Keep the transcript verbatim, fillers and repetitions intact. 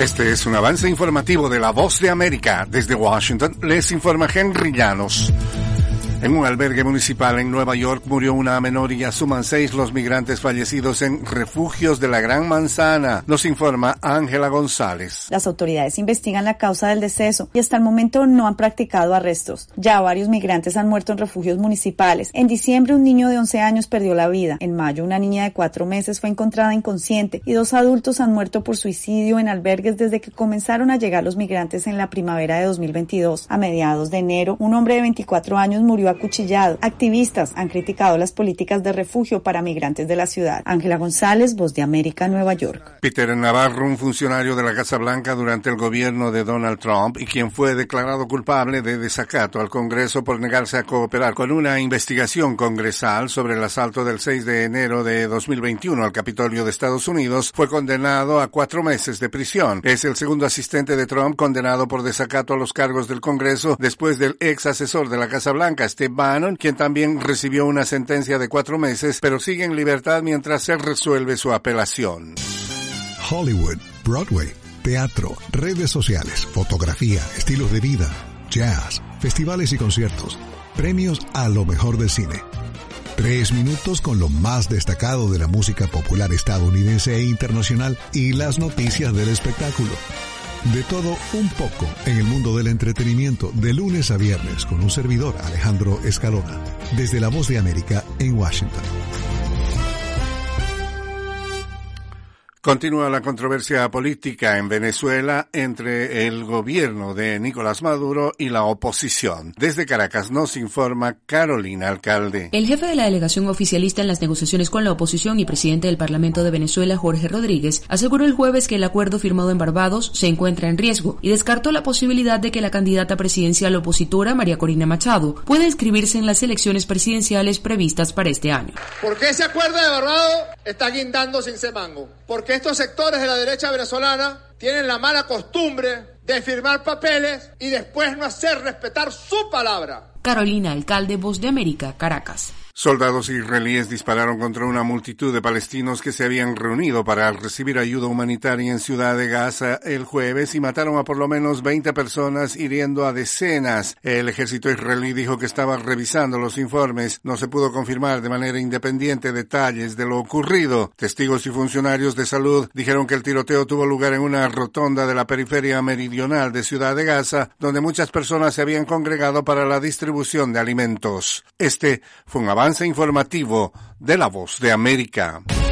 Este es un avance informativo de La Voz de América. Desde Washington les informa Henry Llanos. En un albergue municipal en Nueva York murió una menor y ya suman seis los migrantes fallecidos en refugios de la Gran Manzana. Nos informa Ángela González. Las autoridades investigan la causa del deceso y hasta el momento no han practicado arrestos. Ya varios migrantes han muerto en refugios municipales. En diciembre un niño de once años perdió la vida. En mayo una niña de cuatro meses fue encontrada inconsciente y dos adultos han muerto por suicidio en albergues desde que comenzaron a llegar los migrantes en la primavera de dos mil veintidós. A mediados de enero, un hombre de veinticuatro años murió acuchillado. Activistas han criticado las políticas de refugio para migrantes de la ciudad. Ángela González, Voz de América, Nueva York. Peter Navarro, un funcionario de la Casa Blanca durante el gobierno de Donald Trump y quien fue declarado culpable de desacato al Congreso por negarse a cooperar con una investigación congresal sobre el asalto del seis de enero de dos mil veintiuno al Capitolio de Estados Unidos, fue condenado a cuatro meses de prisión. Es el segundo asistente de Trump condenado por desacato a los cargos del Congreso después del ex asesor de la Casa Blanca, Steve Bannon, quien también recibió una sentencia de cuatro meses, pero sigue en libertad mientras se resuelve su apelación. Hollywood, Broadway, teatro, redes sociales, fotografía, estilos de vida, jazz, festivales y conciertos, premios a lo mejor del cine. Tres minutos con lo más destacado de la música popular estadounidense e internacional y las noticias del espectáculo. De todo un poco en el mundo del entretenimiento, de lunes a viernes, con un servidor, Alejandro Escalona, desde La Voz de América en Washington. Continúa la controversia política en Venezuela entre el gobierno de Nicolás Maduro y la oposición. Desde Caracas nos informa Carolina Alcalde. El jefe de la delegación oficialista en las negociaciones con la oposición y presidente del Parlamento de Venezuela, Jorge Rodríguez, aseguró el jueves que el acuerdo firmado en Barbados se encuentra en riesgo y descartó la posibilidad de que la candidata presidencial opositora, María Corina Machado, pueda inscribirse en las elecciones presidenciales previstas para este año. ¿Por qué ese acuerdo de Barbados está guindando sin semango? Porque estos sectores de la derecha venezolana tienen la mala costumbre de firmar papeles y después no hacer respetar su palabra. Carolina Alcalde, Voz de América, Caracas. Soldados israelíes dispararon contra una multitud de palestinos que se habían reunido para recibir ayuda humanitaria en Ciudad de Gaza el jueves y mataron a por lo menos veinte personas, hiriendo a decenas. El ejército israelí dijo que estaba revisando los informes. No se pudo confirmar de manera independiente detalles de lo ocurrido. Testigos y funcionarios de salud dijeron que el tiroteo tuvo lugar en una rotonda de la periferia meridional de Ciudad de Gaza, donde muchas personas se habían congregado para la distribución de alimentos. Este fue un avance informativo de La Voz de América.